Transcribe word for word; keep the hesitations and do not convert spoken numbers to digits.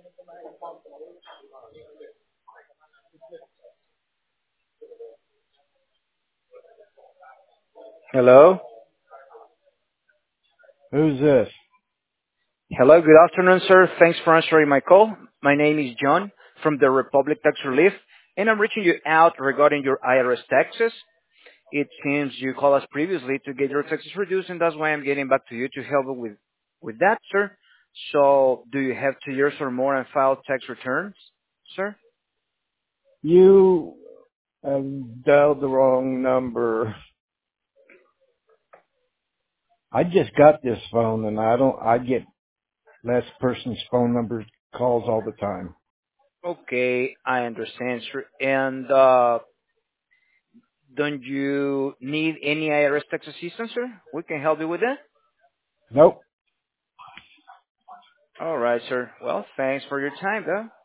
Hello? Who's this? Hello, good afternoon, sir. Thanks for answering my call. My name is John from the Republic Tax Relief, and I'm reaching you out regarding your I R S taxes. It seems you called us previously to get your taxes reduced, and that's why I'm getting back to you to help you with, with that, sir. So, do you have two years or more and file tax returns, sir? You have dialed the wrong number. I just got this phone and I don't, I get last person's phone number calls all the time. Okay, I understand, sir. And uh, don't you need any I R S tax assistance, sir? We can help you with that. Nope. All right, sir. Well, thanks for your time, though.